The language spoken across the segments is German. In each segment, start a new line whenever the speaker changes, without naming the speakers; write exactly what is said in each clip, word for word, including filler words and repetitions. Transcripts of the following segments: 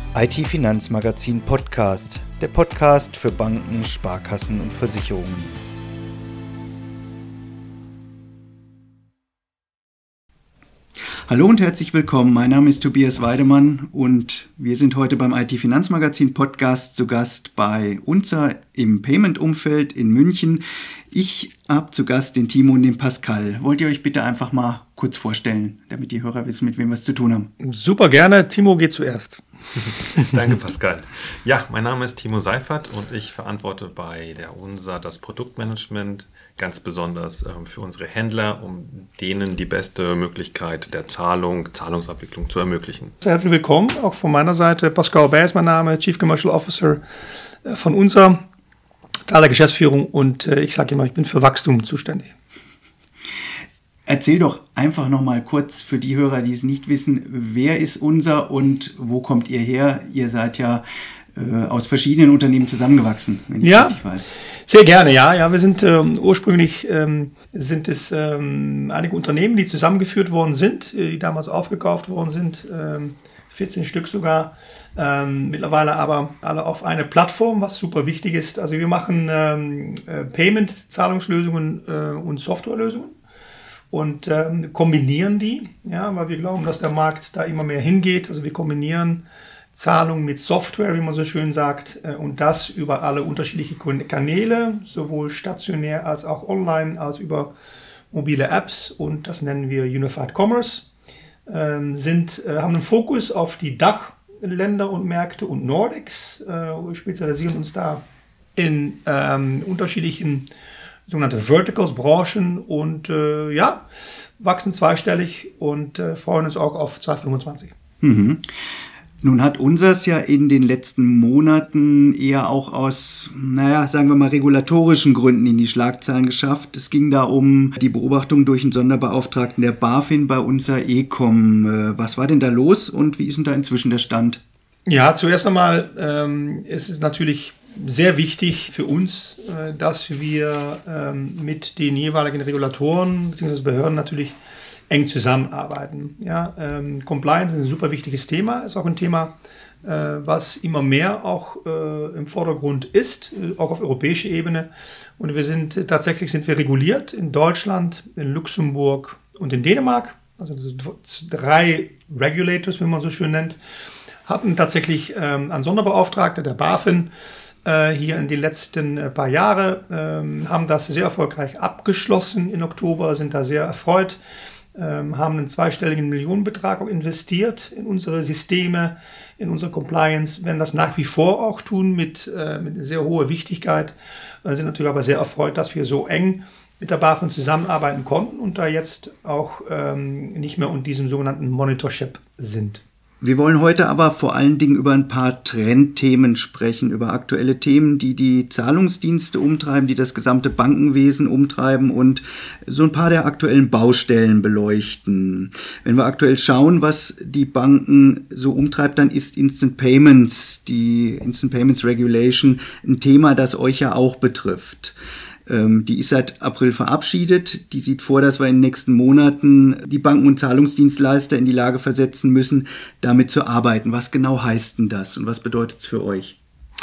I T-Finanzmagazin Podcast, der Podcast für Banken, Sparkassen und Versicherungen. Hallo und herzlich willkommen, mein Name ist Tobias Weidemann und wir sind heute beim I T-Finanzmagazin Podcast zu Gast bei UNZA im Payment-Umfeld in München. Ich habe zu Gast den Timo und den Pascal. Wollt ihr euch bitte einfach mal kurz vorstellen, damit die Hörer wissen, mit wem wir es zu tun haben?
Super gerne. Timo geht zuerst.
Danke, Pascal. Ja, mein Name ist Timo Seifert und ich verantworte bei der UNZA das Produktmanagement, ganz besonders ähm, für unsere Händler, um denen die beste Möglichkeit der Zahlung, Zahlungsabwicklung zu ermöglichen.
Herzlich willkommen, auch von meiner Seite. Pascal Bär ist mein Name, Chief Commercial Officer äh, von UNZA, Teil der Geschäftsführung und äh, ich sage immer, ich bin für Wachstum zuständig.
Erzähl doch einfach noch mal kurz für die Hörer, die es nicht wissen, wer ist UNZA und wo kommt ihr her? Ihr seid ja äh, aus verschiedenen Unternehmen zusammengewachsen, wenn ich
ja,
richtig weiß.
Sehr gerne, ja. Ja, wir sind ähm, ursprünglich ähm, sind es ähm, einige Unternehmen, die zusammengeführt worden sind, die damals aufgekauft worden sind, ähm, vierzehn Stück sogar. Ähm, mittlerweile aber alle auf eine Plattform, was super wichtig ist. Also wir machen ähm, äh, Payment-Zahlungslösungen äh, und Softwarelösungen. Und ähm, kombinieren die, ja, weil wir glauben, dass der Markt da immer mehr hingeht. Also wir kombinieren Zahlungen mit Software, wie man so schön sagt, äh, und das über alle unterschiedlichen Kanäle, sowohl stationär als auch online, als über mobile Apps. Und das nennen wir Unified Commerce. Ähm, sind, äh, haben einen Fokus auf die D A C Länder und Märkte und Nordics, äh, spezialisieren uns da in ähm, unterschiedlichen sogenannte Verticals, Branchen und äh, ja, wachsen zweistellig und äh, freuen uns auch auf zwanzig fünfundzwanzig.
Mhm. Nun hat UNZA's ja in den letzten Monaten eher auch aus, naja, sagen wir mal, regulatorischen Gründen in die Schlagzeilen geschafft. Es ging da um die Beobachtung durch einen Sonderbeauftragten der BaFin bei UNZA Ecom. Was war denn da los und wie ist denn da inzwischen der Stand?
Ja, zuerst einmal ähm, ist es natürlich sehr wichtig für uns, äh, dass wir ähm, mit den jeweiligen Regulatoren bzw. Behörden natürlich eng zusammenarbeiten. Ja, ähm, Compliance ist ein super wichtiges Thema, ist auch ein Thema, äh, was immer mehr auch äh, im Vordergrund ist, äh, auch auf europäischer Ebene. Und wir sind äh, tatsächlich sind wir reguliert in Deutschland, in Luxemburg und in Dänemark. Also das sind drei Regulators, wie man so schön nennt, hatten tatsächlich ähm, einen Sonderbeauftragter der BaFin äh, hier in den letzten äh, paar Jahren, ähm, haben das sehr erfolgreich abgeschlossen im Oktober, sind da sehr erfreut. Ähm, haben einen zweistelligen Millionenbetrag auch investiert in unsere Systeme, in unsere Compliance, werden das nach wie vor auch tun mit, äh, mit sehr hoher Wichtigkeit, äh, sind natürlich aber sehr erfreut, dass wir so eng mit der BaFin zusammenarbeiten konnten und da jetzt auch ähm, nicht mehr unter diesem sogenannten Monitorship sind.
Wir wollen heute aber vor allen Dingen über ein paar Trendthemen sprechen, über aktuelle Themen, die die Zahlungsdienste umtreiben, die das gesamte Bankenwesen umtreiben und so ein paar der aktuellen Baustellen beleuchten. Wenn wir aktuell schauen, was die Banken so umtreibt, dann ist Instant Payments, die Instant Payments Regulation, ein Thema, das euch ja auch betrifft. Die ist seit April verabschiedet. Die sieht vor, dass wir in den nächsten Monaten die Banken und Zahlungsdienstleister in die Lage versetzen müssen, damit zu arbeiten. Was genau heißt denn das und was bedeutet es für euch?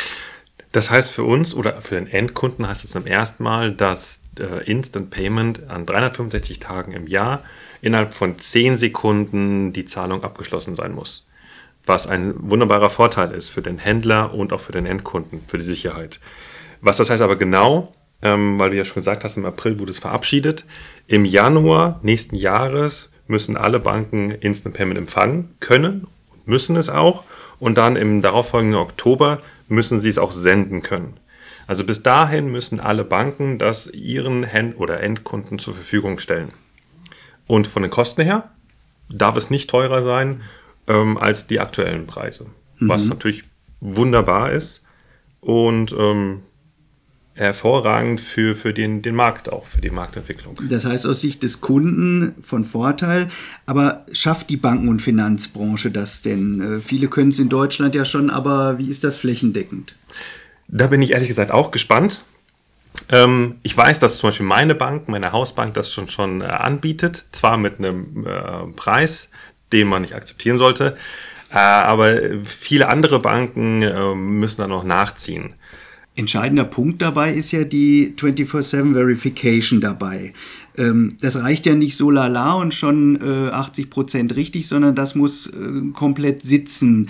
Das heißt für uns oder für den Endkunden heißt es zum ersten Mal, dass äh, Instant Payment an dreihundertfünfundsechzig Tagen im Jahr innerhalb von zehn Sekunden die Zahlung abgeschlossen sein muss. Was ein wunderbarer Vorteil ist für den Händler und auch für den Endkunden, für die Sicherheit. Was das heißt aber genau, Ähm, weil du ja schon gesagt hast, im April wurde es verabschiedet. Im Januar nächsten Jahres müssen alle Banken Instant Payment empfangen können, müssen es auch. Und dann im darauffolgenden Oktober müssen sie es auch senden können. Also bis dahin müssen alle Banken das ihren Händ- oder Endkunden zur Verfügung stellen. Und von den Kosten her darf es nicht teurer sein ähm, als die aktuellen Preise. Mhm. Was natürlich wunderbar ist und ähm, hervorragend für, für den, den Markt auch, für die Marktentwicklung.
Das heißt aus Sicht des Kunden von Vorteil, aber schafft die Banken- und Finanzbranche das denn? Viele können es in Deutschland ja schon, aber wie ist das flächendeckend?
Da bin ich ehrlich gesagt auch gespannt. Ähm, ich weiß, dass zum Beispiel meine Bank, meine Hausbank das schon, schon äh, anbietet, zwar mit einem äh, Preis, den man nicht akzeptieren sollte, Äh, aber viele andere Banken äh, müssen da noch nachziehen.
Entscheidender Punkt dabei ist ja die vierundzwanzig sieben Verification dabei. Ähm, das reicht ja nicht so lala und schon äh, achtzig Prozent richtig, sondern das muss äh, komplett sitzen.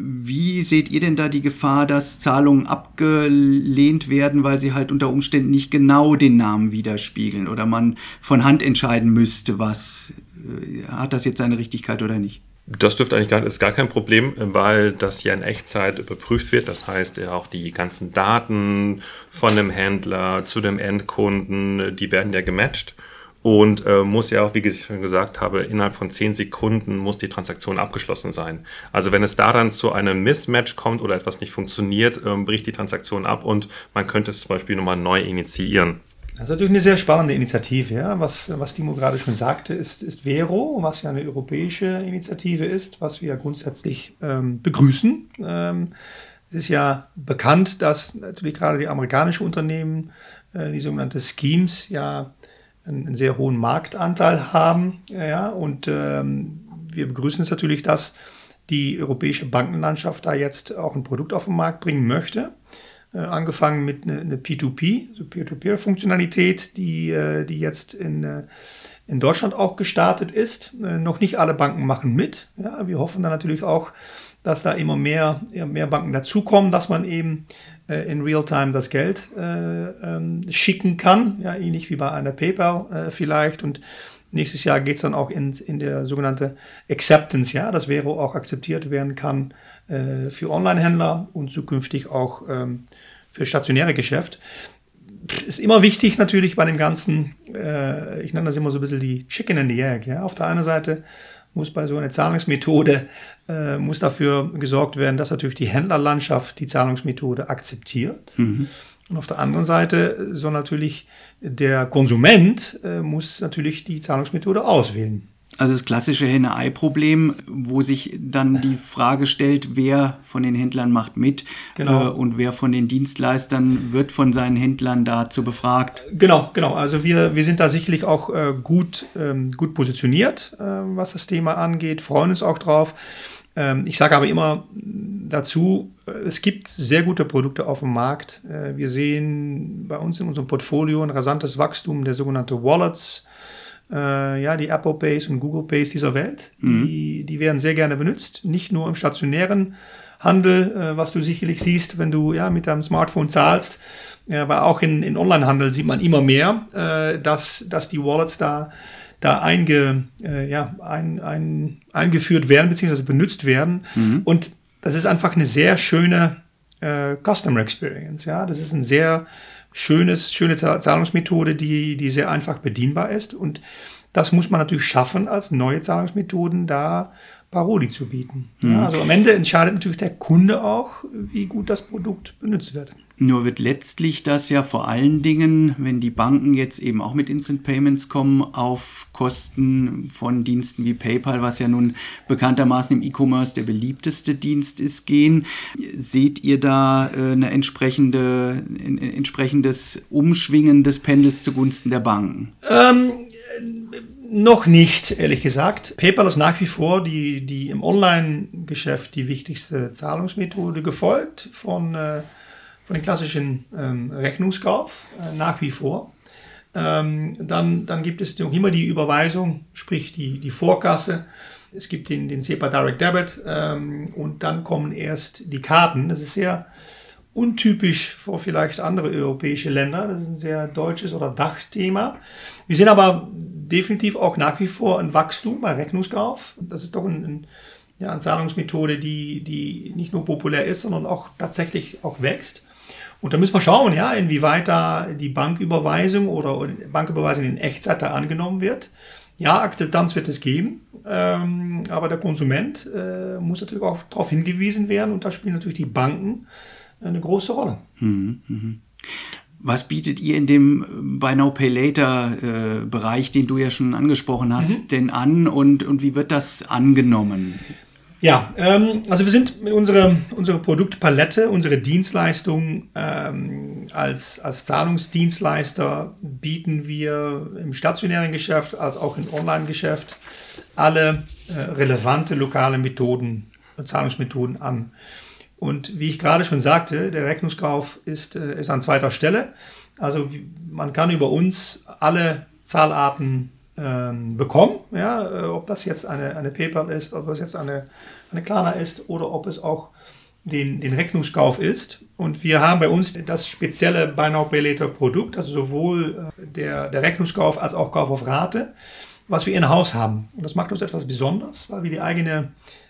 Wie seht ihr denn da die Gefahr, dass Zahlungen abgelehnt werden, weil sie halt unter Umständen nicht genau den Namen widerspiegeln oder man von Hand entscheiden müsste, was äh, hat das jetzt seine Richtigkeit oder nicht?
Das dürfte eigentlich gar, ist gar kein Problem, weil das ja in Echtzeit überprüft wird. Das heißt, ja auch die ganzen Daten von dem Händler zu dem Endkunden, die werden ja gematcht. Und äh, muss ja auch, wie ich schon gesagt habe, innerhalb von zehn Sekunden muss die Transaktion abgeschlossen sein. Also wenn es da dann zu einem Mismatch kommt oder etwas nicht funktioniert, äh, bricht die Transaktion ab und man könnte es zum Beispiel nochmal neu initiieren.
Das ist natürlich eine sehr spannende Initiative. Ja? Was, was Timo gerade schon sagte, ist, ist Vero, was ja eine europäische Initiative ist, was wir grundsätzlich ähm, begrüßen. Ähm, es ist ja bekannt, dass natürlich gerade die amerikanischen Unternehmen, äh, die sogenannten Schemes, ja einen, einen sehr hohen Marktanteil haben. Ja? Und ähm, wir begrüßen es natürlich, dass die europäische Bankenlandschaft da jetzt auch ein Produkt auf den Markt bringen möchte. Äh, angefangen mit einer eine P zwei P, so Peer-to-Peer-Funktionalität, die, äh, die jetzt in, äh, in Deutschland auch gestartet ist. Äh, noch nicht alle Banken machen mit. Ja, wir hoffen dann natürlich auch, dass da immer mehr, mehr Banken dazukommen, dass man eben äh, in Realtime das Geld äh, ähm, schicken kann, ja, ähnlich wie bei einer PayPal äh, vielleicht. Und nächstes Jahr geht es dann auch in, in der sogenannte Acceptance, ja, dass Vero auch akzeptiert werden kann für Online-Händler und zukünftig auch ähm, für stationäre Geschäft. Ist immer wichtig natürlich bei dem Ganzen, äh, ich nenne das immer so ein bisschen die Chicken and the Egg. Ja? Auf der einen Seite muss bei so einer Zahlungsmethode äh, muss dafür gesorgt werden, dass natürlich die Händlerlandschaft die Zahlungsmethode akzeptiert. Mhm. Und auf der anderen Seite soll natürlich der Konsument äh, muss natürlich die Zahlungsmethode auswählen.
Also das klassische Henne-Ei-Problem, wo sich dann die Frage stellt, wer von den Händlern macht mit, genau. äh, und wer von den Dienstleistern wird von seinen Händlern dazu befragt.
Genau, genau. Also wir, wir sind da sicherlich auch äh, gut, ähm, gut positioniert, äh, was das Thema angeht, freuen uns auch drauf. Ähm, ich sage aber immer dazu, äh, es gibt sehr gute Produkte auf dem Markt. Äh, wir sehen bei uns in unserem Portfolio ein rasantes Wachstum der sogenannten Wallets. Äh, ja, die Apple Pays und Google Pays dieser Welt, mhm. die, die werden sehr gerne benutzt, nicht nur im stationären Handel, äh, was du sicherlich siehst, wenn du ja mit deinem Smartphone zahlst, ja, aber auch in, in Onlinehandel sieht man immer mehr, äh, dass, dass die Wallets da, da einge, äh, ja, ein, ein, eingeführt werden, beziehungsweise benutzt werden. Mhm. Und das ist einfach eine sehr schöne äh, Customer Experience. Ja? Das ist ein sehr Schönes, schöne Zahlungsmethode, die, die sehr einfach bedienbar ist. Und das muss man natürlich schaffen, als neue Zahlungsmethoden da Paroli zu bieten. Mhm. Ja, also am Ende entscheidet natürlich der Kunde auch, wie gut das Produkt benutzt wird.
Nur wird letztlich das ja vor allen Dingen, wenn die Banken jetzt eben auch mit Instant Payments kommen, auf Kosten von Diensten wie PayPal, was ja nun bekanntermaßen im E-Commerce der beliebteste Dienst ist, gehen. Seht ihr da äh, eine entsprechende, ein entsprechendes Umschwingen des Pendels zugunsten der Banken?
Ähm, Noch nicht, ehrlich gesagt. PayPal ist nach wie vor die, die im Online-Geschäft die wichtigste Zahlungsmethode, gefolgt von, äh, von den klassischen ähm, Rechnungskauf, äh, nach wie vor. Ähm, dann, dann gibt es noch immer die Überweisung, sprich die, die Vorkasse. Es gibt den, den SEPA Direct Debit ähm, und dann kommen erst die Karten. Das ist sehr untypisch für vielleicht andere europäische Länder. Das ist ein sehr deutsches oder Dachthema. Wir sehen aber definitiv auch nach wie vor ein Wachstum bei Rechnungskauf. Das ist doch ein, ein, ja, eine Zahlungsmethode, die, die nicht nur populär ist, sondern auch tatsächlich auch wächst. Und da müssen wir schauen, ja, inwieweit da die Banküberweisung oder, oder Banküberweisung in Echtzeit da angenommen wird. Ja, Akzeptanz wird es geben, ähm, aber der Konsument äh, muss natürlich auch darauf hingewiesen werden und da spielen natürlich die Banken eine große Rolle.
Mhm, mhm. Was bietet ihr in dem Buy Now Pay Later äh, Bereich, den du ja schon angesprochen hast, mhm. denn an und, und wie wird das angenommen?
Ja, ähm, also wir sind mit unserer, unserer Produktpalette, unsere Dienstleistung ähm, als, als Zahlungsdienstleister bieten wir im stationären Geschäft als auch im Online-Geschäft alle äh, relevante lokale Methoden Zahlungsmethoden an. Und wie ich gerade schon sagte, der Rechnungskauf ist, ist an zweiter Stelle. Also man kann über uns alle Zahlarten ähm, bekommen, ja, ob das jetzt eine, eine PayPal ist, ob das jetzt eine, eine Klarna ist oder ob es auch den, den Rechnungskauf ist. Und wir haben bei uns das spezielle Buy Now Pay Later Produkt, also sowohl der, der Rechnungskauf als auch Kauf auf Rate, was wir in-house haben. Und das macht uns etwas besonders, weil wir die eigene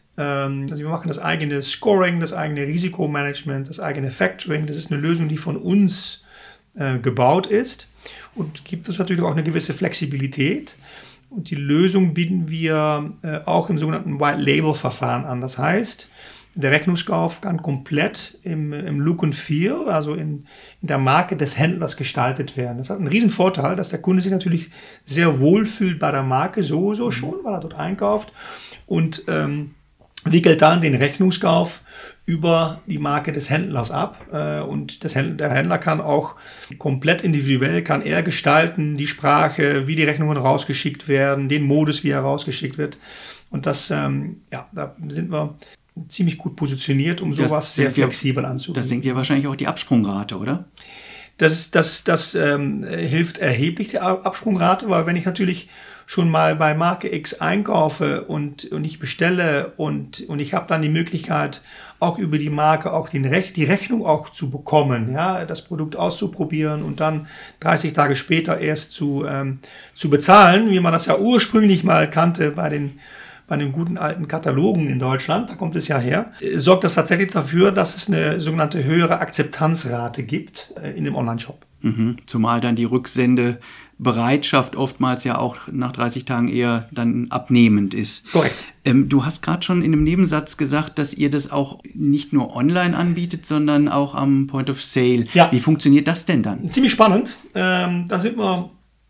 Also wir machen das eigene Scoring, das eigene Risikomanagement, das eigene Factoring. Das ist eine Lösung, die von uns äh, gebaut ist und gibt uns natürlich auch eine gewisse Flexibilität. Und die Lösung bieten wir äh, auch im sogenannten White-Label-Verfahren an. Das heißt, der Rechnungskauf kann komplett im, im Look and Feel, also in, in der Marke des Händlers gestaltet werden. Das hat einen riesen Vorteil, dass der Kunde sich natürlich sehr wohl fühlt bei der Marke sowieso schon, weil er dort einkauft und ähm, wickelt dann den Rechnungskauf über die Marke des Händlers ab äh, und das Händler, der Händler kann auch komplett individuell, kann er gestalten, die Sprache, wie die Rechnungen rausgeschickt werden, den Modus, wie er rausgeschickt wird und das, ähm, ja, da sind wir ziemlich gut positioniert, um
das
sowas sehr flexibel ja, anzubieten.
Das senkt ja wahrscheinlich auch die Absprungrate, oder?
Das, das, das ähm, hilft erheblich, die Absprungrate, weil wenn ich natürlich schon mal bei Marke X einkaufe und, und ich bestelle und, und ich habe dann die Möglichkeit, auch über die Marke auch den Rech- die Rechnung auch zu bekommen, ja, das Produkt auszuprobieren und dann dreißig Tage später erst zu, ähm, zu bezahlen, wie man das ja ursprünglich mal kannte bei den bei den guten alten Katalogen in Deutschland, da kommt es ja her, sorgt das tatsächlich dafür, dass es eine sogenannte höhere Akzeptanzrate gibt äh, in dem Online-Shop.
Mhm. Zumal dann die Rücksendebereitschaft oftmals ja auch nach dreißig Tagen eher dann abnehmend ist.
Korrekt.
Ähm, du hast gerade schon in einem Nebensatz gesagt, dass ihr das auch nicht nur online anbietet, sondern auch am Point of Sale.
Ja.
Wie funktioniert das denn dann?
Ziemlich spannend. Ähm, da sind wir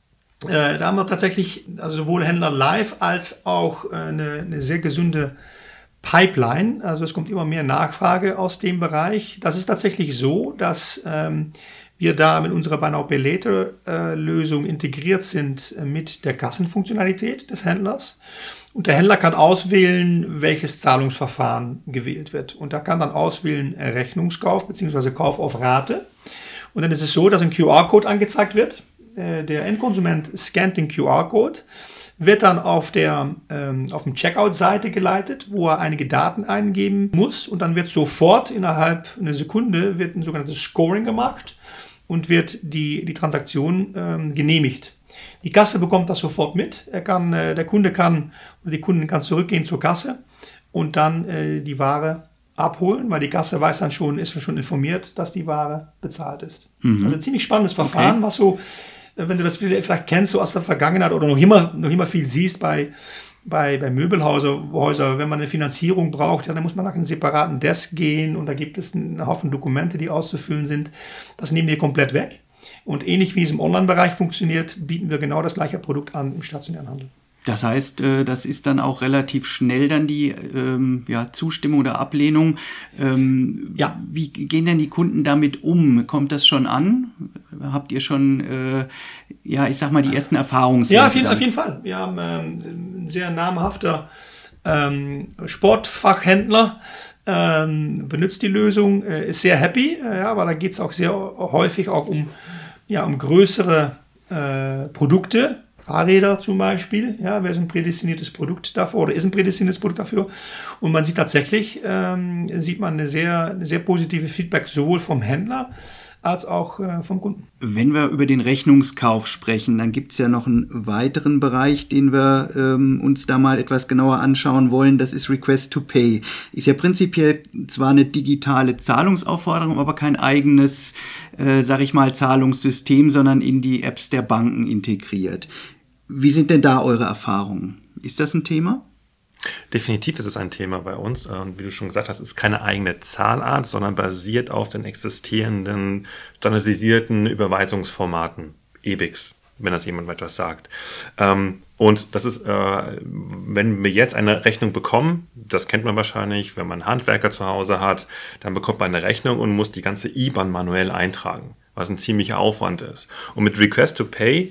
Äh, da haben wir tatsächlich also sowohl Händler live als auch äh, eine, eine sehr gesunde Pipeline. Also es kommt immer mehr Nachfrage aus dem Bereich. Das ist tatsächlich so, dass ähm, wir da mit unserer Buy Now Pay Later äh, Lösung integriert sind äh, mit der Kassenfunktionalität des Händlers. Und der Händler kann auswählen, welches Zahlungsverfahren gewählt wird. Und er kann dann auswählen äh, Rechnungskauf bzw. Kauf auf Rate. Und dann ist es so, dass ein Q R-Code angezeigt wird. Der Endkonsument scannt den Q R-Code, wird dann auf der ähm, auf dem Checkout-Seite geleitet, wo er einige Daten eingeben muss und dann wird sofort innerhalb einer Sekunde wird ein sogenanntes Scoring gemacht und wird die, die Transaktion ähm, genehmigt. Die Kasse bekommt das sofort mit. Er kann, äh, der Kunde kann oder die Kundin kann zurückgehen zur Kasse und dann äh, die Ware abholen, weil die Kasse weiß dann schon, ist schon informiert, dass die Ware bezahlt ist. Mhm. Also ein ziemlich spannendes Verfahren, okay. Was so, wenn du das vielleicht kennst, so aus der Vergangenheit oder noch immer, noch immer viel siehst bei, bei, bei Möbelhäusern, wenn man eine Finanzierung braucht, ja, dann muss man nach einem separaten Desk gehen und da gibt es einen Haufen Dokumente, die auszufüllen sind. Das nehmen wir komplett weg. Und ähnlich wie es im Online-Bereich funktioniert, bieten wir genau das gleiche Produkt an im stationären Handel.
Das heißt, das ist dann auch relativ schnell dann die ähm, ja, Zustimmung oder Ablehnung. Ähm, ja. Wie gehen denn die Kunden damit um? Kommt das schon an? Habt ihr schon, äh, ja, ich sag mal, die ersten Erfahrungswerte?
Ja, auf jeden, auf jeden Fall. Wir haben ähm, ein sehr namhafter ähm, Sportfachhändler, ähm, benutzt die Lösung, äh, ist sehr happy, äh, ja, aber da geht es auch sehr häufig auch um, ja, um größere äh, Produkte. Fahrräder zum Beispiel, ja, wäre so ein prädestiniertes Produkt dafür oder ist ein prädestiniertes Produkt dafür. Und man sieht tatsächlich, ähm, sieht man eine sehr, eine sehr positive Feedback sowohl vom Händler als auch äh, vom Kunden.
Wenn wir über den Rechnungskauf sprechen, dann gibt es ja noch einen weiteren Bereich, den wir ähm, uns da mal etwas genauer anschauen wollen. Das ist Request to Pay. Ist ja prinzipiell zwar eine digitale Zahlungsaufforderung, aber kein eigenes, äh, sag ich mal, Zahlungssystem, sondern in die Apps der Banken integriert. Wie sind denn da eure Erfahrungen? Ist das ein Thema?
Definitiv ist es ein Thema bei uns. Und wie du schon gesagt hast, ist keine eigene Zahlart, sondern basiert auf den existierenden, standardisierten Überweisungsformaten, E B I X, wenn das jemand etwas sagt. Und das ist, wenn wir jetzt eine Rechnung bekommen, das kennt man wahrscheinlich, wenn man einen Handwerker zu Hause hat, dann bekommt man eine Rechnung und muss die ganze I B A N manuell eintragen, was ein ziemlicher Aufwand ist. Und mit Request to Pay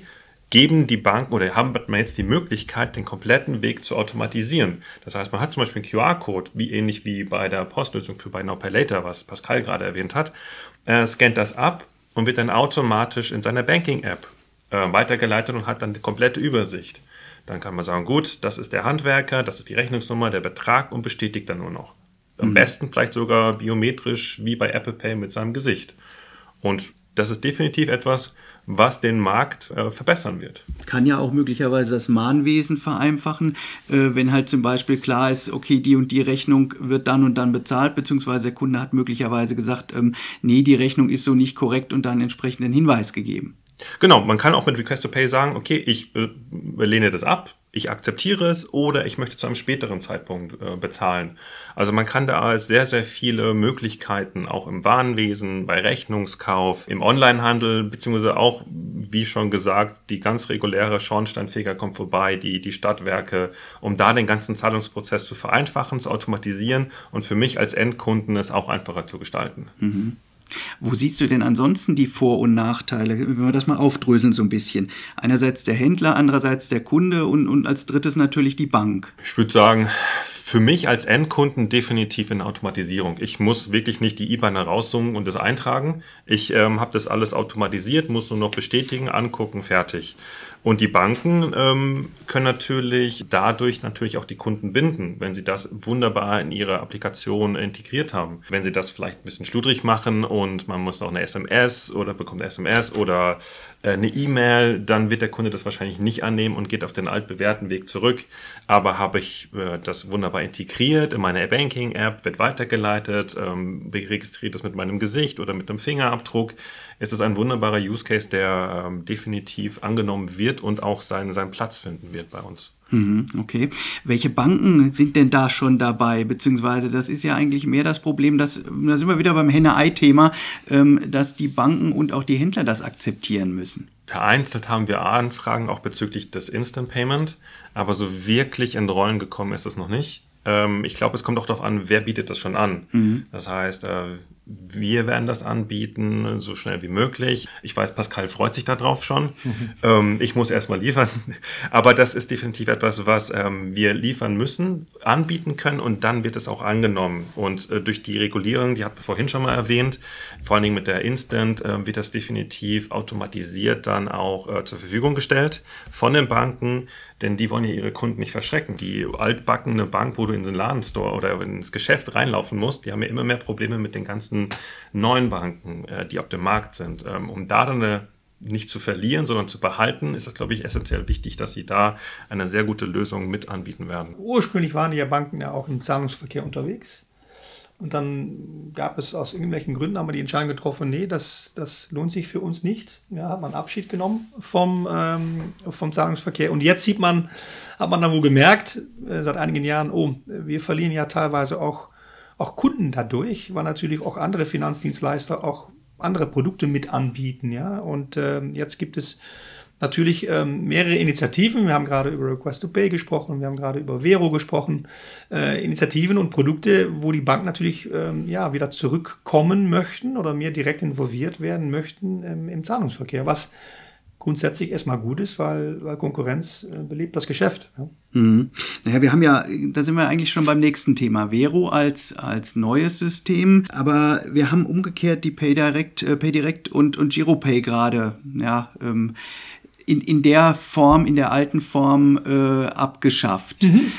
geben die Banken oder haben man jetzt die Möglichkeit, den kompletten Weg zu automatisieren. Das heißt, man hat zum Beispiel einen Q R-Code, wie ähnlich wie bei der Postlösung für Buy Now Pay Later, was Pascal gerade erwähnt hat, äh, scannt das ab und wird dann automatisch in seiner Banking-App äh, weitergeleitet und hat dann die komplette Übersicht. Dann kann man sagen, gut, das ist der Handwerker, das ist die Rechnungsnummer, der Betrag und bestätigt dann nur noch. Am mhm. besten vielleicht sogar biometrisch wie bei Apple Pay mit seinem Gesicht. Und das ist definitiv etwas, was den Markt äh, verbessern wird.
Kann ja auch möglicherweise das Mahnwesen vereinfachen, äh, wenn halt zum Beispiel klar ist, okay, die und die Rechnung wird dann und dann bezahlt, beziehungsweise der Kunde hat möglicherweise gesagt, ähm, nee, die Rechnung ist so nicht korrekt und dann entsprechend einen Hinweis gegeben.
Genau, man kann auch mit Request to Pay sagen, okay, ich äh, lehne das ab, ich akzeptiere es oder ich möchte zu einem späteren Zeitpunkt äh, bezahlen. Also man kann da sehr, sehr viele Möglichkeiten, auch im Warenwesen, bei Rechnungskauf, im Onlinehandel, beziehungsweise auch, wie schon gesagt, die ganz reguläre Schornsteinfeger kommt vorbei, die, die Stadtwerke, um da den ganzen Zahlungsprozess zu vereinfachen, zu automatisieren und für mich als Endkunden es auch einfacher zu gestalten.
Mhm. Wo siehst du denn ansonsten die Vor- und Nachteile, wenn wir das mal aufdröseln so ein bisschen? Einerseits der Händler, andererseits der Kunde und, und als drittes natürlich die Bank.
Ich würde sagen, für mich als Endkunden definitiv in Automatisierung. Ich muss wirklich nicht die I B A N herauszoomen und das eintragen. Ich ähm, habe das alles automatisiert, muss nur noch bestätigen, angucken, fertig. Und die Banken ähm, können natürlich dadurch natürlich auch die Kunden binden, wenn sie das wunderbar in ihre Applikation integriert haben. Wenn sie das vielleicht ein bisschen schludrig machen und man muss noch eine S M S oder bekommt eine S M S oder äh, eine E-Mail, dann wird der Kunde das wahrscheinlich nicht annehmen und geht auf den altbewährten Weg zurück. Aber habe ich äh, das wunderbar integriert in meine Banking-App, wird weitergeleitet, ähm, registriert das mit meinem Gesicht oder mit einem Fingerabdruck. Es ist ein wunderbarer Use Case, der ähm, definitiv angenommen wird und auch seinen, seinen Platz finden wird bei uns.
Okay. Welche Banken sind denn da schon dabei? Beziehungsweise das ist ja eigentlich mehr das Problem, dass, da sind wir wieder beim Henne-Ei-Thema, ähm, dass die Banken und auch die Händler das akzeptieren müssen.
Vereinzelt haben wir Anfragen auch bezüglich des Instant Payment, aber so wirklich in Rollen gekommen ist es noch nicht. Ähm, ich glaube, es kommt auch darauf an, wer bietet das schon an. Mhm. Das heißt, äh, wir werden das anbieten, so schnell wie möglich. Ich weiß, Pascal freut sich darauf schon. Mhm. Ähm, ich muss erstmal liefern. Aber das ist definitiv etwas, was ähm, wir liefern müssen, anbieten können und dann wird es auch angenommen. Und äh, durch die Regulierung, die hatten wir vorhin schon mal erwähnt, vor allen Dingen mit der Instant, äh, wird das definitiv automatisiert dann auch äh, zur Verfügung gestellt von den Banken, denn die wollen ja ihre Kunden nicht verschrecken. Die altbackene Bank, wo du in den Ladenstore oder ins Geschäft reinlaufen musst, die haben ja immer mehr Probleme mit den ganzen neuen Banken, die auf dem Markt sind. Um da dann eine, nicht zu verlieren, sondern zu behalten, ist es, glaube ich, essentiell wichtig, dass sie da eine sehr gute Lösung mit anbieten werden.
Ursprünglich waren die ja Banken ja auch im Zahlungsverkehr unterwegs. Und dann gab es aus irgendwelchen Gründen, haben wir die Entscheidung getroffen, nee, das, das lohnt sich für uns nicht. Ja, hat man Abschied genommen vom, ähm, vom Zahlungsverkehr. Und jetzt sieht man, hat man dann wohl gemerkt, äh, seit einigen Jahren, oh, wir verlieren ja teilweise auch, auch Kunden dadurch, weil natürlich auch andere Finanzdienstleister auch andere Produkte mit anbieten. Ja? Und äh, jetzt gibt es natürlich ähm, mehrere Initiativen. Wir haben gerade über Request to Pay gesprochen, wir haben gerade über Vero gesprochen. Äh, Initiativen und Produkte, wo die Banken natürlich ähm, ja, wieder zurückkommen möchten oder mehr direkt involviert werden möchten ähm, im Zahlungsverkehr, was grundsätzlich erstmal gut ist, weil, weil Konkurrenz äh, belebt das Geschäft. Ja.
Mhm. Naja, wir haben ja, da sind wir eigentlich schon beim nächsten Thema, Vero als, als neues System, aber wir haben umgekehrt die PayDirect, äh, PayDirect und, und GiroPay gerade, ja, ähm, In, in der Form, in der alten Form äh, abgeschafft. Mhm.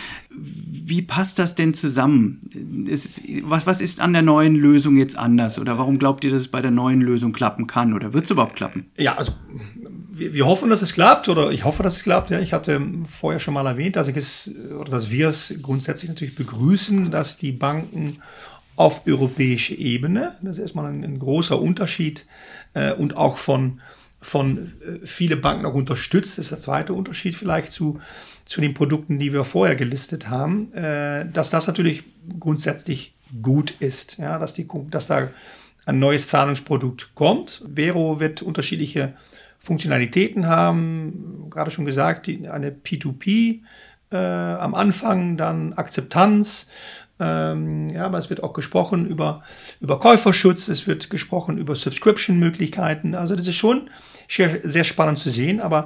Wie passt das denn zusammen? Es ist, was, was ist an der neuen Lösung jetzt anders? Oder warum glaubt ihr, dass es bei der neuen Lösung klappen kann? Oder wird es überhaupt klappen?
Ja, also wir, wir hoffen, dass es klappt. Oder ich hoffe, dass es klappt. Ja, ich hatte vorher schon mal erwähnt, dass, ich es, oder dass wir es grundsätzlich natürlich begrüßen, dass die Banken auf europäischer Ebene, das ist erstmal ein, ein großer Unterschied äh, und auch von von viele Banken auch unterstützt. Das ist der zweite Unterschied vielleicht zu, zu den Produkten, die wir vorher gelistet haben, äh, dass das natürlich grundsätzlich gut ist, ja, dass, die, dass da ein neues Zahlungsprodukt kommt. Vero wird unterschiedliche Funktionalitäten haben, gerade schon gesagt, die, eine P zwei P äh, am Anfang, dann Akzeptanz, Ähm, ja, aber es wird auch gesprochen über, über Käuferschutz, es wird gesprochen über Subscription-Möglichkeiten. Also das ist schon sehr, sehr spannend zu sehen, aber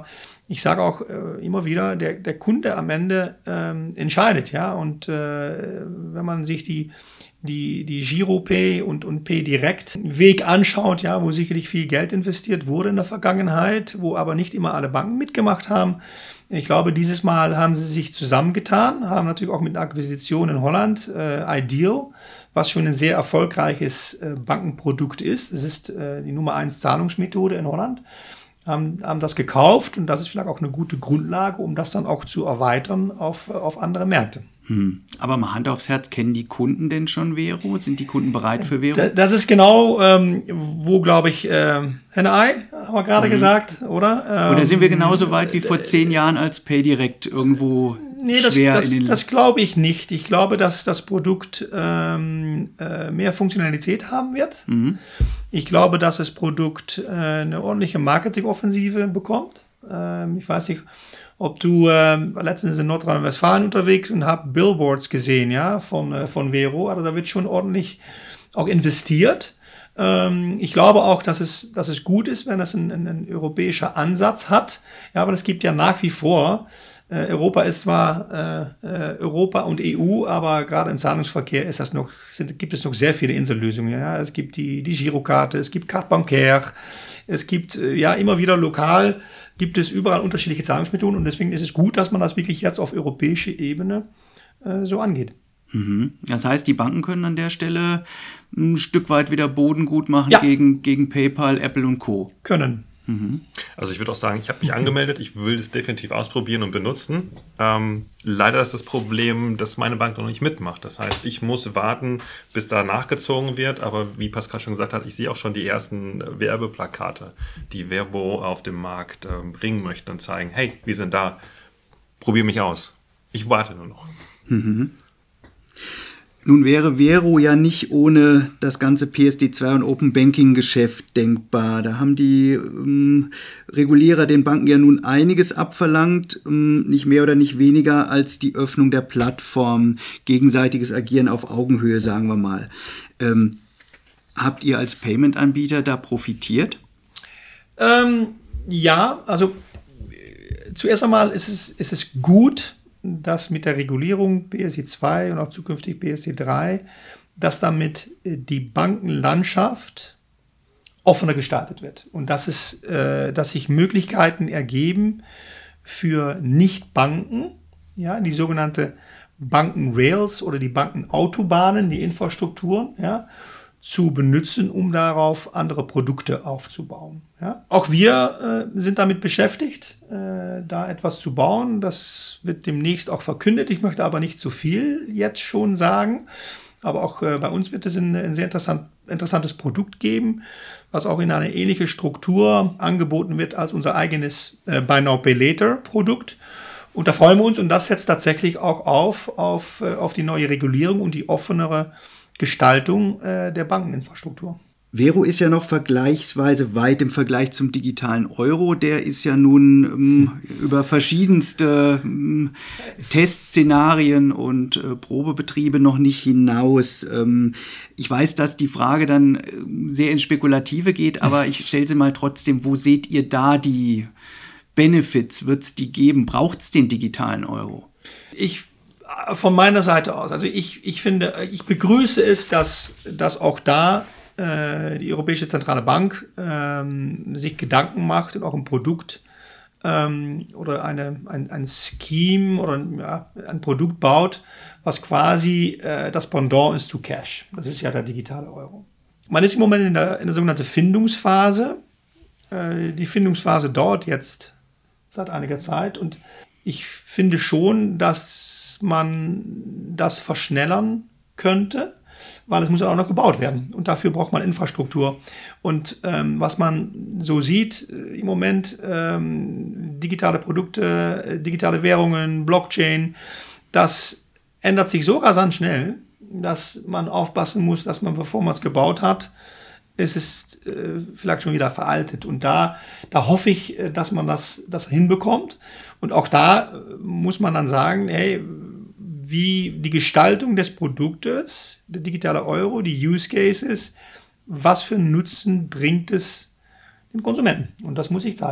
ich sage auch äh, immer wieder, der, der Kunde am Ende ähm, entscheidet, ja. Und äh, wenn man sich die, die, die Giropay und, und Pay Direct Weg anschaut, ja, wo sicherlich viel Geld investiert wurde in der Vergangenheit, wo aber nicht immer alle Banken mitgemacht haben. Ich glaube, dieses Mal haben sie sich zusammengetan, haben natürlich auch mit einer Akquisition in Holland, äh, Ideal, was schon ein sehr erfolgreiches äh, Bankenprodukt ist. Es ist äh, die Nummer eins Zahlungsmethode in Holland. Haben, haben das gekauft und das ist vielleicht auch eine gute Grundlage, um das dann auch zu erweitern auf, auf andere Märkte.
Hm. Aber mal Hand aufs Herz, kennen die Kunden denn schon Vero? Sind die Kunden bereit für Vero?
Das ist genau, ähm, wo, glaube ich, äh, Henne Ei, haben wir gerade mhm. gesagt, oder? Ähm,
oder sind wir genauso weit wie vor zehn Jahren, als PayDirect irgendwo
nee, das,
schwer
das,
in den...
das glaube ich nicht. Ich glaube, dass das Produkt ähm, äh, mehr Funktionalität haben wird. Mhm. Ich glaube, dass das Produkt äh, eine ordentliche Marketingoffensive bekommt. Ähm, ich weiß nicht, ob du äh, letztens in Nordrhein-Westfalen unterwegs und hab Billboards gesehen, ja, von, äh, von Vero. Also da wird schon ordentlich auch investiert. Ähm, ich glaube auch, dass es, dass es gut ist, wenn das ein, ein, ein europäischer Ansatz hat. Ja, aber es gibt ja nach wie vor, äh, Europa ist zwar äh, äh, Europa und E U, aber gerade im Zahlungsverkehr ist das noch, sind, gibt es noch sehr viele Insellösungen. Ja? Es gibt die, die Girokarte, es gibt Carte Bancaire, es gibt äh, ja immer wieder lokal, gibt es überall unterschiedliche Zahlungsmethoden und deswegen ist es gut, dass man das wirklich jetzt auf europäischer Ebene äh, so angeht.
Mhm. Das heißt, die Banken können an der Stelle ein Stück weit wieder Boden gut machen
ja.
gegen, gegen PayPal, Apple und Co.
Können.
Mhm. Also ich würde auch sagen, ich habe mich angemeldet, ich will das definitiv ausprobieren und benutzen. Ähm, leider ist das Problem, dass meine Bank noch nicht mitmacht. Das heißt, ich muss warten, bis da nachgezogen wird. Aber wie Pascal schon gesagt hat, ich sehe auch schon die ersten Werbeplakate, die Vero auf dem Markt äh, bringen möchten und zeigen, hey, wir sind da, probier mich aus. Ich warte nur noch.
Mhm. Nun wäre Vero ja nicht ohne das ganze P S D zwei und Open Banking Geschäft denkbar. Da haben die ähm, Regulierer den Banken ja nun einiges abverlangt, ähm, nicht mehr oder nicht weniger als die Öffnung der Plattform, gegenseitiges Agieren auf Augenhöhe, sagen wir mal. Ähm, habt ihr als Payment-Anbieter da profitiert?
Ähm, ja, also äh, zuerst einmal ist es, ist es gut, dass mit der Regulierung P S D zwei und auch zukünftig P S D drei, dass damit die Bankenlandschaft offener gestaltet wird und dass, es, äh, dass sich Möglichkeiten ergeben für Nichtbanken, ja, die sogenannte Bankenrails oder die Bankenautobahnen, die Infrastrukturen, ja, zu benutzen, um darauf andere Produkte aufzubauen. Ja. Auch wir äh, sind damit beschäftigt, äh, da etwas zu bauen. Das wird demnächst auch verkündet. Ich möchte aber nicht zu viel jetzt schon sagen. Aber auch äh, bei uns wird es ein, ein sehr interessant, interessantes Produkt geben, was auch in eine ähnliche Struktur angeboten wird als unser eigenes äh, Buy Now Pay Later Produkt. Und da freuen wir uns und das setzt tatsächlich auch auf, auf, äh, auf die neue Regulierung und die offenere Gestaltung äh, der Bankeninfrastruktur.
Vero ist ja noch vergleichsweise weit im Vergleich zum digitalen Euro. Der ist ja nun ähm, über verschiedenste ähm, Testszenarien und äh, Probebetriebe noch nicht hinaus. Ähm, ich weiß, dass die Frage dann äh, sehr ins Spekulative geht, aber ich stelle sie mal trotzdem, wo seht ihr da die Benefits? Wird es die geben? Braucht es den digitalen Euro?
Ich Von meiner Seite aus, also ich, ich finde, ich begrüße es, dass, dass auch da äh, die Europäische Zentrale Bank ähm, sich Gedanken macht und auch ein Produkt ähm, oder eine, ein, ein Scheme oder ja, ein Produkt baut, was quasi äh, das Pendant ist zu Cash. Das ist ja der digitale Euro. Man ist im Moment in der, in der sogenannten Findungsphase. Äh, die Findungsphase dauert jetzt seit einiger Zeit und ich finde schon, dass man das verschnellern könnte, weil es muss ja auch noch gebaut werden. Und dafür braucht man Infrastruktur. Und ähm, was man so sieht äh, im Moment, ähm, digitale Produkte, äh, digitale Währungen, Blockchain, das ändert sich so rasant schnell, dass man aufpassen muss, dass man, bevor man es gebaut hat, es ist äh, vielleicht schon wieder veraltet. Und da, da hoffe ich, äh, dass man das, das hinbekommt. Und auch da äh, muss man dann sagen, hey, wie die Gestaltung des Produktes, der digitale Euro, die Use Cases, was für einen Nutzen bringt es den Konsumenten? Und das muss ich zeigen.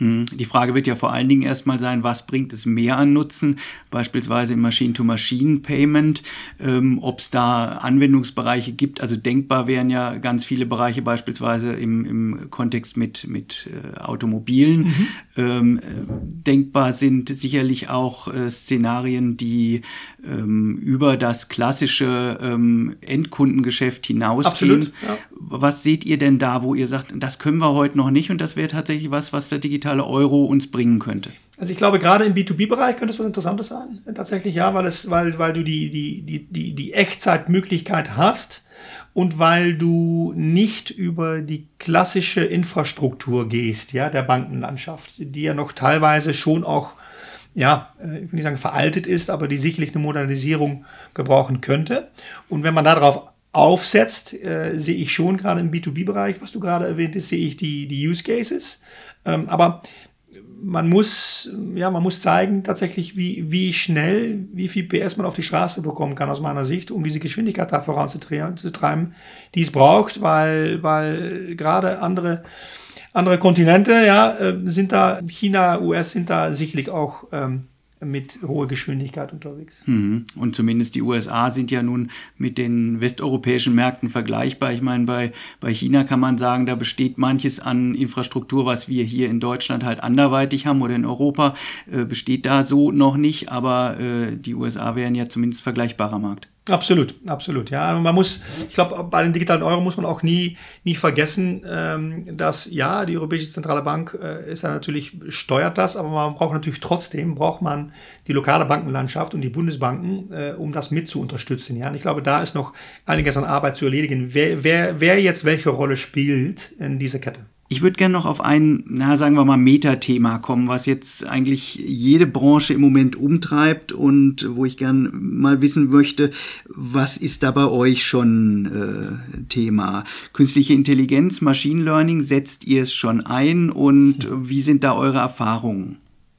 Die Frage wird ja vor allen Dingen erstmal sein, was bringt es mehr an Nutzen, beispielsweise im Machine-to-Machine-Payment, ähm, ob es da Anwendungsbereiche gibt. Also denkbar wären ja ganz viele Bereiche, beispielsweise im, im Kontext mit, mit äh, Automobilen. Mhm. Ähm, denkbar sind sicherlich auch äh, Szenarien, die ähm, über das klassische ähm, Endkundengeschäft hinausgehen.
Absolut, ja.
Was seht ihr denn da, wo ihr sagt, das können wir heute noch nicht und das wäre tatsächlich was, was der digitale Euro uns bringen könnte?
Also ich glaube, gerade im B zwei B-Bereich könnte es was Interessantes sein. Tatsächlich ja, weil, es, weil, weil du die, die, die, die, die Echtzeitmöglichkeit hast und weil du nicht über die klassische Infrastruktur gehst, ja, der Bankenlandschaft, die ja noch teilweise schon auch, ja, ich will nicht sagen veraltet ist, aber die sicherlich eine Modernisierung gebrauchen könnte. Und wenn man darauf aufsetzt, äh, sehe ich schon gerade im B zwei B-Bereich, was du gerade erwähnt hast, sehe ich die, die Use Cases. Ähm, aber man muss, ja, man muss zeigen tatsächlich, wie, wie schnell, wie viel P S man auf die Straße bekommen kann aus meiner Sicht, um diese Geschwindigkeit da voranzutreiben, die es braucht, weil, weil gerade andere, andere Kontinente, ja, sind da, China, U S sind da sicherlich auch ähm, mit hoher Geschwindigkeit unterwegs.
Mhm. Und zumindest die U S A sind ja nun mit den westeuropäischen Märkten vergleichbar. Ich meine, bei, bei China kann man sagen, da besteht manches an Infrastruktur, was wir hier in Deutschland halt anderweitig haben oder in Europa, äh, besteht da so noch nicht, aber äh, die U S A wären ja zumindest vergleichbarer Markt.
Absolut, absolut. Ja, man muss, ich glaube, bei den digitalen Euro muss man auch nie, nie vergessen, ähm, dass ja, die Europäische Zentrale Bank äh, ist ja natürlich, steuert das, aber man braucht natürlich trotzdem, braucht man die lokale Bankenlandschaft und die Bundesbanken, äh, um das mit zu unterstützen. Ja, und ich glaube, da ist noch einiges an Arbeit zu erledigen, wer, wer, wer jetzt welche Rolle spielt in dieser Kette.
Ich würde gerne noch auf ein, na, sagen wir mal, Metathema kommen, was jetzt eigentlich jede Branche im Moment umtreibt und wo ich gerne mal wissen möchte, was ist da bei euch schon äh, Thema? Künstliche Intelligenz, Machine Learning, setzt ihr es schon ein und wie sind da eure Erfahrungen?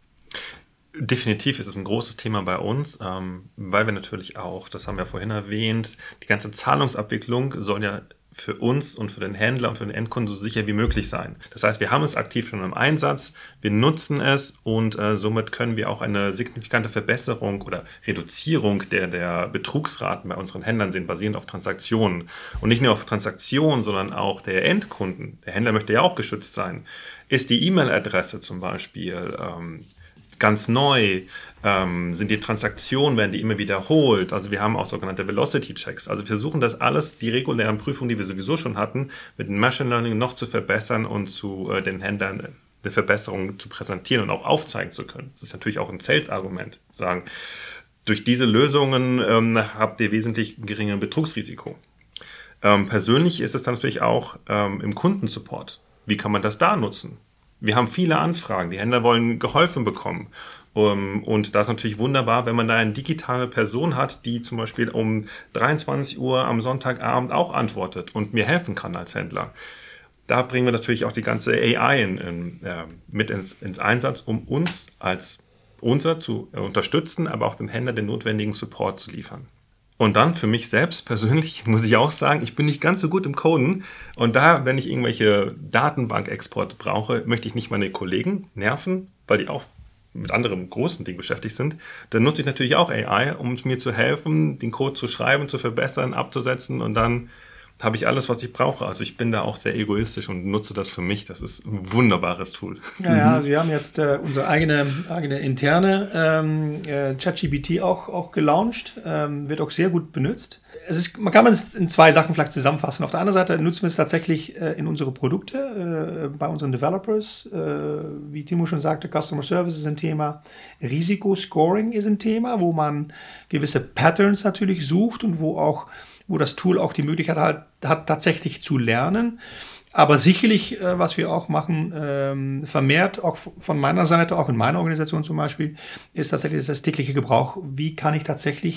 Definitiv ist es ein großes Thema bei uns, ähm, weil wir natürlich auch, das haben wir vorhin erwähnt, die ganze Zahlungsabwicklung soll ja für uns und für den Händler und für den Endkunden so sicher wie möglich sein. Das heißt, wir haben es aktiv schon im Einsatz, wir nutzen es und äh, somit können wir auch eine signifikante Verbesserung oder Reduzierung der, der Betrugsraten bei unseren Händlern sehen, basierend auf Transaktionen. Und nicht nur auf Transaktionen, sondern auch der Endkunden. Der Händler möchte ja auch geschützt sein. Ist die E-Mail-Adresse zum Beispiel ähm, ganz neu, ähm, sind die Transaktionen, werden die immer wiederholt. Also wir haben auch sogenannte Velocity-Checks. Also wir versuchen das alles, die regulären Prüfungen, die wir sowieso schon hatten, mit dem Machine Learning noch zu verbessern und zu äh, den Händlern eine Verbesserung zu präsentieren und auch aufzeigen zu können. Das ist natürlich auch ein Sales-Argument, sagen, durch diese Lösungen ähm, habt ihr wesentlich geringeres Betrugsrisiko. Ähm, persönlich ist es dann natürlich auch ähm, im Kundensupport. Wie kann man das da nutzen? Wir haben viele Anfragen, die Händler wollen geholfen bekommen. Um, und das ist natürlich wunderbar, wenn man da eine digitale Person hat, die zum Beispiel um dreiundzwanzig Uhr am Sonntagabend auch antwortet und mir helfen kann als Händler. Da bringen wir natürlich auch die ganze A I in, in, äh, mit ins, ins Einsatz, um uns als unser zu äh, unterstützen, aber auch dem Händler den notwendigen Support zu liefern. Und dann für mich selbst persönlich muss ich auch sagen, ich bin nicht ganz so gut im Coden. Und da, wenn ich irgendwelche Datenbankexporte brauche, möchte ich nicht meine Kollegen nerven, weil die auch mit anderem großen Ding beschäftigt sind. Dann nutze ich natürlich auch A I, um mir zu helfen, den Code zu schreiben, zu verbessern, abzusetzen und dann habe ich alles, was ich brauche. Also ich bin da auch sehr egoistisch und nutze das für mich. Das ist ein wunderbares Tool.
Ja, ja, wir haben jetzt äh, unsere eigene, eigene interne ähm, äh, ChatGPT auch, auch gelauncht. Ähm, wird auch sehr gut benutzt. Es ist, man kann es in zwei Sachen vielleicht zusammenfassen. Auf der anderen Seite nutzen wir es tatsächlich äh, in unsere Produkte, äh, bei unseren Developers. Äh, wie Timo schon sagte, Customer Service ist ein Thema. Risikoscoring ist ein Thema, wo man gewisse Patterns natürlich sucht und wo auch wo das Tool auch die Möglichkeit hat, hat tatsächlich zu lernen. Aber sicherlich, äh, was wir auch machen, ähm, vermehrt, auch von meiner Seite, auch in meiner Organisation zum Beispiel, ist tatsächlich das tägliche Gebrauch. Wie kann ich tatsächlich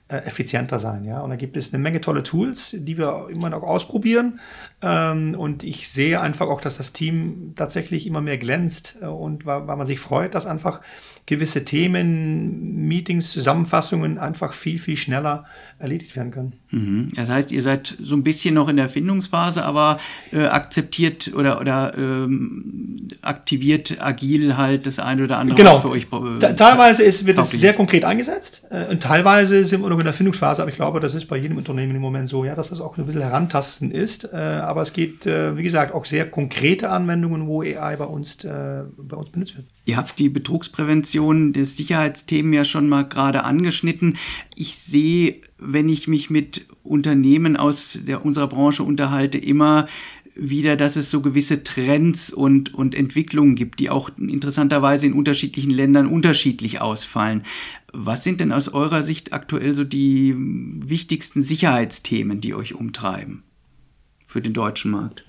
äh, effizienter sein. Ja? Und da gibt es eine Menge tolle Tools, die wir immer noch ausprobieren. Ähm, und ich sehe einfach auch, dass das Team tatsächlich immer mehr glänzt äh, und weil, weil man sich freut, dass einfach gewisse Themen, Meetings, Zusammenfassungen einfach viel, viel schneller erledigt werden können.
Mhm. Das heißt, ihr seid so ein bisschen noch in der Erfindungsphase, aber äh, akzeptiert oder, oder ähm, aktiviert agil halt das eine oder andere,
genau.
was für euch äh,
Te- Teilweise ist, wird es sehr
ist.
konkret eingesetzt äh, und teilweise sind wir noch in der Erfindungsphase, aber ich glaube, das ist bei jedem Unternehmen im Moment so, ja, dass das auch ein bisschen herantasten ist. Äh, aber es gibt, äh, wie gesagt, auch sehr konkrete Anwendungen, wo A I bei uns, äh, bei uns benutzt wird.
Ihr habt die Betrugsprävention, das Sicherheitsthemen ja schon mal gerade angeschnitten. Ich sehe, wenn ich mich mit Unternehmen aus der, unserer Branche unterhalte, immer wieder, dass es so gewisse Trends und, und Entwicklungen gibt, die auch interessanterweise in unterschiedlichen Ländern unterschiedlich ausfallen. Was sind denn aus eurer Sicht aktuell so die wichtigsten Sicherheitsthemen, die euch umtreiben für den deutschen Markt?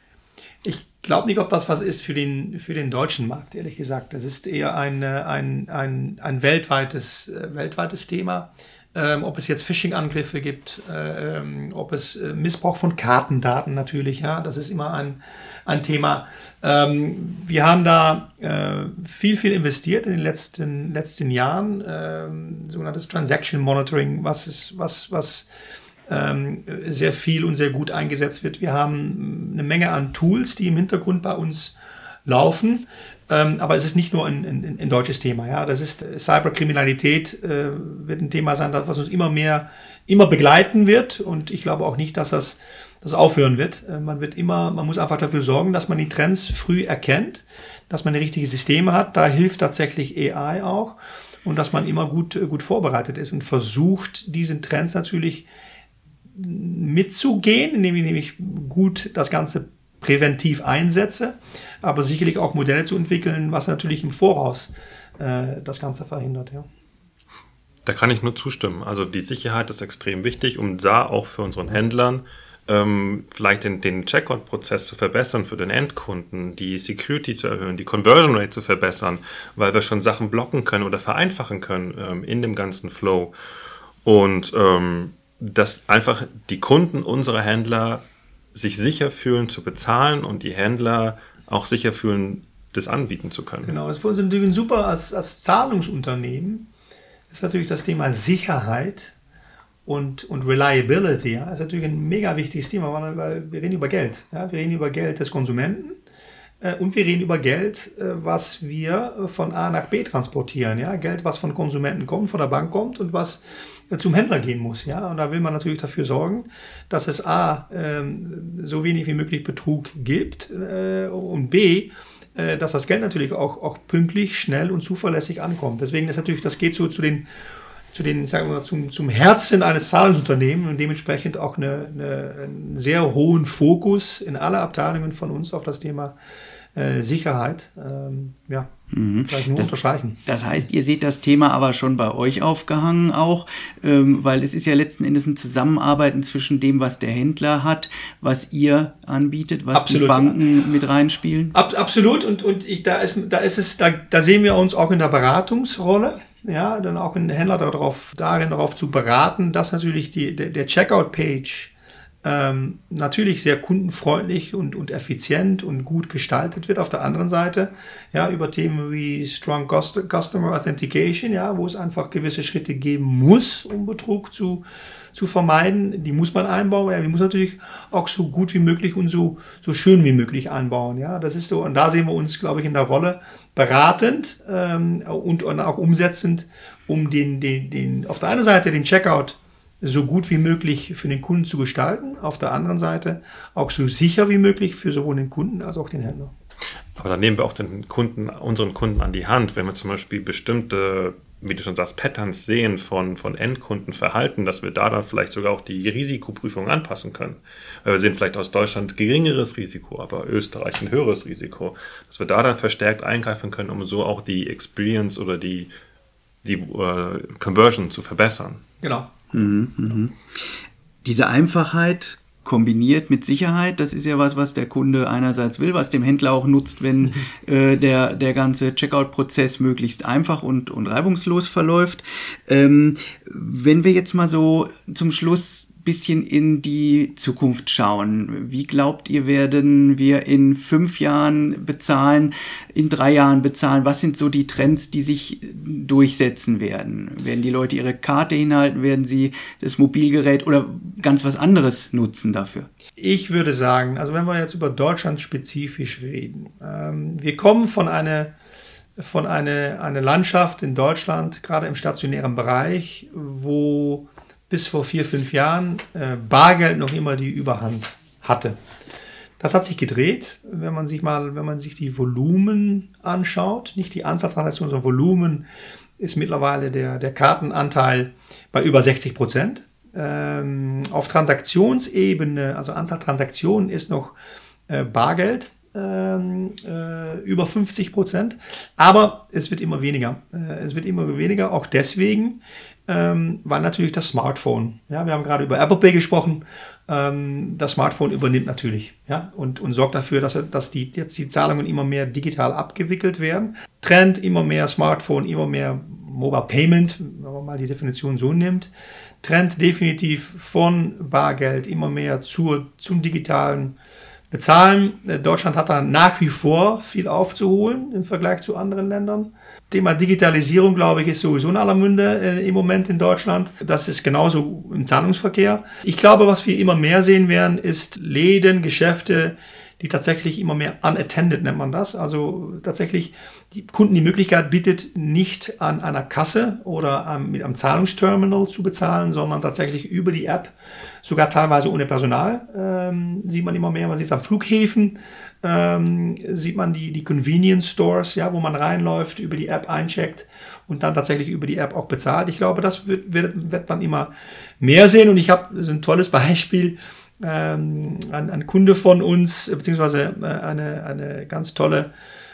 Ich glaube nicht, ob das was ist für den, für den deutschen Markt, ehrlich gesagt. Das ist eher ein, ein, ein, ein weltweites, äh, weltweites Thema. Ähm, ob es jetzt Phishing-Angriffe gibt, äh, ähm, ob es äh, Missbrauch von Kartendaten natürlich, ja, das ist immer ein, ein Thema. Ähm, wir haben da äh, viel, viel investiert in den letzten, letzten Jahren, ähm, sogenanntes Transaction Monitoring, was ist, was, was ähm, sehr viel und sehr gut eingesetzt wird. Wir haben eine Menge an Tools, die im Hintergrund bei uns laufen. Ähm, aber es ist nicht nur ein, ein, ein deutsches Thema. Ja? Das ist Cyberkriminalität, äh, wird ein Thema sein, was uns immer mehr, immer begleiten wird. Und ich glaube auch nicht, dass das, das aufhören wird. Äh, man wird immer, man muss einfach dafür sorgen, dass man die Trends früh erkennt, dass man die richtigen Systeme hat. Da hilft tatsächlich A I auch. Und dass man immer gut, gut vorbereitet ist und versucht, diesen Trends natürlich mitzugehen, indem ich nämlich gut das Ganze präventiv einsetze, aber sicherlich auch Modelle zu entwickeln, was natürlich im Voraus äh, das Ganze verhindert. Ja.
Da kann ich nur zustimmen. Also die Sicherheit ist extrem wichtig, um da auch für unseren Händlern ähm, vielleicht den, den Checkout-Prozess zu verbessern für den Endkunden, die Security zu erhöhen, die Conversion Rate zu verbessern, weil wir schon Sachen blocken können oder vereinfachen können ähm, in dem ganzen Flow. Und ähm, dass einfach die Kunden unserer Händler sich sicher fühlen zu bezahlen und die Händler auch sicher fühlen, das anbieten zu können.
Genau, das ist für uns natürlich super als, als Zahlungsunternehmen. Das ist natürlich das Thema Sicherheit und, und Reliability. Ja, das ist natürlich ein mega wichtiges Thema, weil wir reden über Geld. Ja, wir reden über Geld des Konsumenten äh, und wir reden über Geld, äh, was wir von A nach B transportieren. Ja, Geld, was von Konsumenten kommt, von der Bank kommt und was zum Händler gehen muss, ja, und da will man natürlich dafür sorgen, dass es A, ähm, so wenig wie möglich Betrug gibt äh, und B, äh, dass das Geld natürlich auch, auch pünktlich, schnell und zuverlässig ankommt. Deswegen ist natürlich, das geht so zu den, zu den, sagen wir mal, zum, zum Herzen eines Zahlungsunternehmens und dementsprechend auch eine, eine, einen sehr hohen Fokus in aller Abteilungen von uns auf das Thema äh, Sicherheit, ähm, ja,
mhm.
kann ich nur
das,
unterstreichen.
Das heißt, ihr seht das Thema aber schon bei euch aufgehangen auch, ähm, weil es ist ja letzten Endes ein Zusammenarbeiten zwischen dem, was der Händler hat, was ihr anbietet, was Absolut, die Banken ja. mit reinspielen.
Ab, absolut und, und ich, da, ist, da, ist es, da, da sehen wir uns auch in der Beratungsrolle, ja, dann auch einen Händler darauf, darin darauf zu beraten, dass natürlich die, der, der Checkout-Page Ähm, natürlich sehr kundenfreundlich und, und effizient und gut gestaltet wird. Auf der anderen Seite, ja, über Themen wie Strong Customer Authentication, ja, wo es einfach gewisse Schritte geben muss, um Betrug zu, zu vermeiden. Die muss man einbauen. Ja, die muss natürlich auch so gut wie möglich und so, so schön wie möglich einbauen. Ja, das ist so. Und da sehen wir uns, glaube ich, in der Rolle beratend ähm, und, und auch umsetzend, um den, den, den, auf der einen Seite den Checkout so gut wie möglich für den Kunden zu gestalten, auf der anderen Seite auch so sicher wie möglich für sowohl den Kunden als auch den Händler.
Aber dann nehmen wir auch den Kunden, unseren Kunden an die Hand, wenn wir zum Beispiel bestimmte, wie du schon sagst, Patterns sehen von, von Endkundenverhalten, dass wir da dann vielleicht sogar auch die Risikoprüfung anpassen können. Weil wir sehen vielleicht aus Deutschland geringeres Risiko, aber Österreich ein höheres Risiko, dass wir da dann verstärkt eingreifen können, um so auch die Experience oder die, die uh, Conversion zu verbessern.
Genau.
Mhm, mhm. Diese Einfachheit kombiniert mit Sicherheit. Das ist ja was, was der Kunde einerseits will, was dem Händler auch nutzt, wenn mhm. äh, der, der ganze Checkout-Prozess möglichst einfach und, und reibungslos verläuft. Ähm, wenn wir jetzt mal so zum Schluss bisschen in die Zukunft schauen. Wie glaubt ihr, werden wir in fünf Jahren bezahlen, in drei Jahren bezahlen? Was sind so die Trends, die sich durchsetzen werden? Werden die Leute ihre Karte hinhalten? Werden sie das Mobilgerät oder ganz was anderes nutzen dafür?
Ich würde sagen, also wenn wir jetzt über Deutschland spezifisch reden, ähm, wir kommen von einer von einer eine Landschaft in Deutschland, gerade im stationären Bereich, wo bis vor vier, fünf Jahren äh, Bargeld noch immer die Überhand hatte. Das hat sich gedreht, wenn man sich mal, wenn man sich die Volumen anschaut, nicht die Anzahl Transaktionen, sondern Volumen, ist mittlerweile der, der Kartenanteil bei über sechzig Prozent. Ähm, auf Transaktionsebene, also Anzahl Transaktionen, ist noch äh, Bargeld ähm, äh, über fünfzig Prozent, aber es wird immer weniger. Äh, es wird immer weniger, auch deswegen, Ähm, weil natürlich das Smartphone, ja, wir haben gerade über Apple Pay gesprochen, ähm, das Smartphone übernimmt natürlich, ja, und, und sorgt dafür, dass, dass die, jetzt die Zahlungen immer mehr digital abgewickelt werden. Trend immer mehr Smartphone, immer mehr Mobile Payment, wenn man mal die Definition so nimmt. Trend definitiv von Bargeld immer mehr zur, zum digitalen Bezahlen. Deutschland hat da nach wie vor viel aufzuholen im Vergleich zu anderen Ländern. Thema Digitalisierung, glaube ich, ist sowieso in aller Munde äh, im Moment in Deutschland. Das ist genauso im Zahlungsverkehr. Ich glaube, was wir immer mehr sehen werden, ist Läden, Geschäfte, die tatsächlich immer mehr unattended nennt man das. Also tatsächlich die Kunden die Möglichkeit bietet, nicht an einer Kasse oder am, mit einem Zahlungsterminal zu bezahlen, sondern tatsächlich über die App, sogar teilweise ohne Personal, ähm, sieht man immer mehr. Man sieht es am Flughäfen, ähm, sieht man die, die Convenience Stores, ja, wo man reinläuft, über die App eincheckt und dann tatsächlich über die App auch bezahlt. Ich glaube, das wird, wird, wird man immer mehr sehen. Und ich habe so ein tolles Beispiel, ähm, ein, ein Kunde von uns, beziehungsweise äh, eine, eine ganz tolle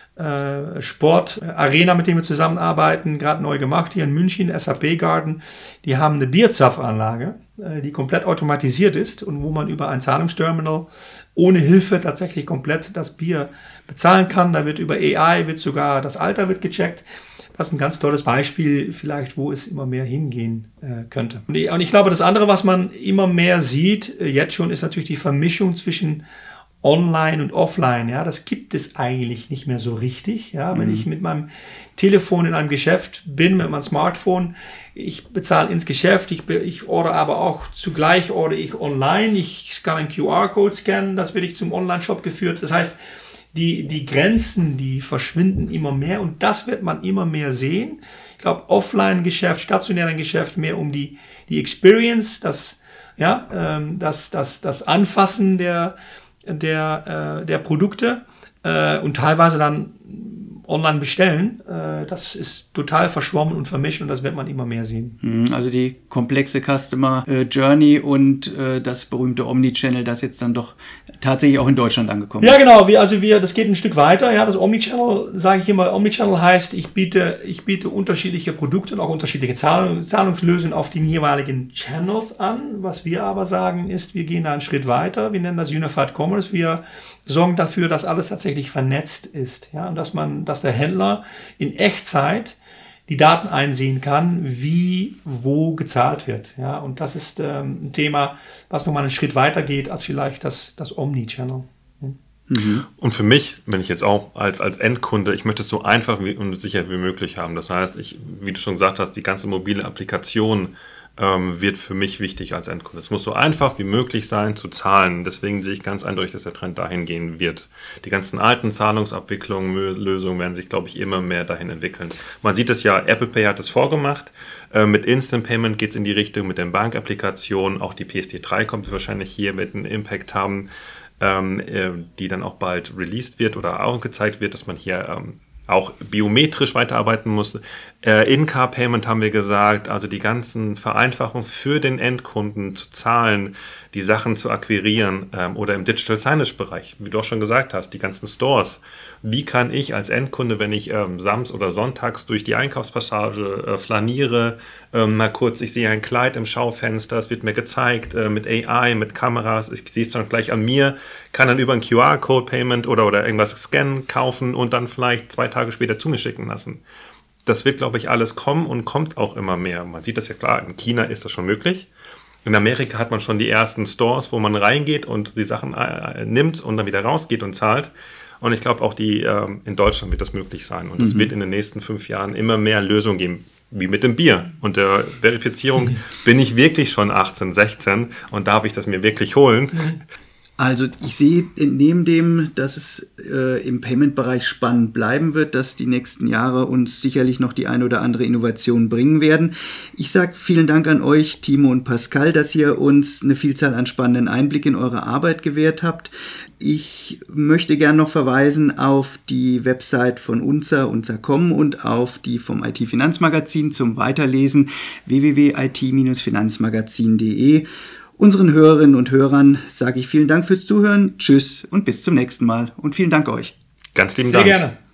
äh, Sportarena, mit dem wir zusammenarbeiten, gerade neu gemacht hier in München, S A P Garden. Die haben eine Bierzapfanlage, äh, die komplett automatisiert ist und wo man über ein Zahlungsterminal ohne Hilfe tatsächlich komplett das Bier bezahlen kann. Da wird über A I, wird sogar das Alter wird gecheckt. Das ist ein ganz tolles Beispiel, vielleicht, wo es immer mehr hingehen äh, könnte. Und ich, und ich glaube, das andere, was man immer mehr sieht, äh, jetzt schon, ist natürlich die Vermischung zwischen Online und Offline. Ja, das gibt es eigentlich nicht mehr so richtig. Ja, mhm. Wenn ich mit meinem Telefon in einem Geschäft bin, mit meinem Smartphone, ich bezahle ins Geschäft, ich, ich order aber auch zugleich order ich online, ich kann einen Q R-Code scannen, das wird ich zum Online-Shop geführt. Das heißt, die, die Grenzen, die verschwinden immer mehr und das wird man immer mehr sehen. Ich glaube, Offline-Geschäft, stationären Geschäft mehr um die, die Experience, das, ja, ähm, das, das, das Anfassen der, der, äh, der Produkte äh, und teilweise dann online bestellen, äh, das ist total verschwommen und vermischt und das wird man immer mehr sehen.
Also die komplexe Customer Journey und äh, das berühmte Omnichannel, das jetzt dann doch tatsächlich auch in Deutschland angekommen ist.
Ja, genau. Wir, also wir, das geht ein Stück weiter. Ja, das Omnichannel, sage ich immer, Omnichannel heißt, ich biete, ich biete unterschiedliche Produkte und auch unterschiedliche Zahlung, Zahlungslösungen auf den jeweiligen Channels an. Was wir aber sagen ist, wir gehen da einen Schritt weiter. Wir nennen das Unified Commerce. Wir sorgen dafür, dass alles tatsächlich vernetzt ist. Ja, und dass man, dass der Händler in Echtzeit die Daten einsehen kann, wie, wo gezahlt wird. Ja, und das ist ähm, ein Thema, was nochmal einen Schritt weiter geht als vielleicht das, das Omnichannel. Hm.
Mhm. Und für mich, wenn ich jetzt auch als, als Endkunde, ich möchte es so einfach wie, und sicher wie möglich haben. Das heißt, ich, wie du schon gesagt hast, die ganze mobile Applikation ähm, wird für mich wichtig als Endkunde. Es muss so einfach wie möglich sein zu zahlen. Deswegen sehe ich ganz eindeutig, dass der Trend dahin gehen wird. Die ganzen alten Zahlungsabwicklungen, Lösungen werden sich, glaube ich, immer mehr dahin entwickeln. Man sieht es ja, Apple Pay hat es vorgemacht. Äh, mit Instant Payment geht es in die Richtung, mit den Bankapplikationen. Auch die P S D drei kommt wahrscheinlich hier mit einem Impact haben, ähm, äh, die dann auch bald released wird oder auch gezeigt wird, dass man hier ähm, auch biometrisch weiterarbeiten muss. Äh, In-Car-Payment haben wir gesagt, also die ganzen Vereinfachungen für den Endkunden zu zahlen, die Sachen zu akquirieren ähm, oder im Digital Signage-Bereich, wie du auch schon gesagt hast, die ganzen Stores. Wie kann ich als Endkunde, wenn ich ähm, samstags oder sonntags durch die Einkaufspassage äh, flaniere, äh, mal kurz, ich sehe ein Kleid im Schaufenster, es wird mir gezeigt äh, mit A I, mit Kameras, ich sehe es dann gleich an mir, kann dann über ein Q R-Code-Payment oder, oder irgendwas scannen, kaufen und dann vielleicht zwei Tage später zu mir schicken lassen. Das wird, glaube ich, alles kommen und kommt auch immer mehr. Man sieht das ja klar, in China ist das schon möglich. In Amerika hat man schon die ersten Stores, wo man reingeht und die Sachen äh, nimmt und dann wieder rausgeht und zahlt. Und ich glaube, auch die, äh, in Deutschland wird das möglich sein. Und es mhm. wird in den nächsten fünf Jahren immer mehr Lösungen geben, wie mit dem Bier. Und der Verifizierung mhm. bin ich wirklich schon achtzehn, sechzehn und darf ich das mir wirklich holen.
Mhm. Also ich sehe neben dem, dass es äh, im Payment-Bereich spannend bleiben wird, dass die nächsten Jahre uns sicherlich noch die eine oder andere Innovation bringen werden. Ich sage vielen Dank an euch, Timo und Pascal, dass ihr uns eine Vielzahl an spannenden Einblicken in eure Arbeit gewährt habt. Ich möchte gerne noch verweisen auf die Website von Unza, unza punkt com und auf die vom I T-Finanzmagazin zum Weiterlesen w w w punkt i t Bindestrich finanzmagazin punkt d e. Unseren Hörerinnen und Hörern sage ich vielen Dank fürs Zuhören, tschüss und bis zum nächsten Mal und vielen Dank euch.
Ganz lieben
Sehr
Dank.
Gerne.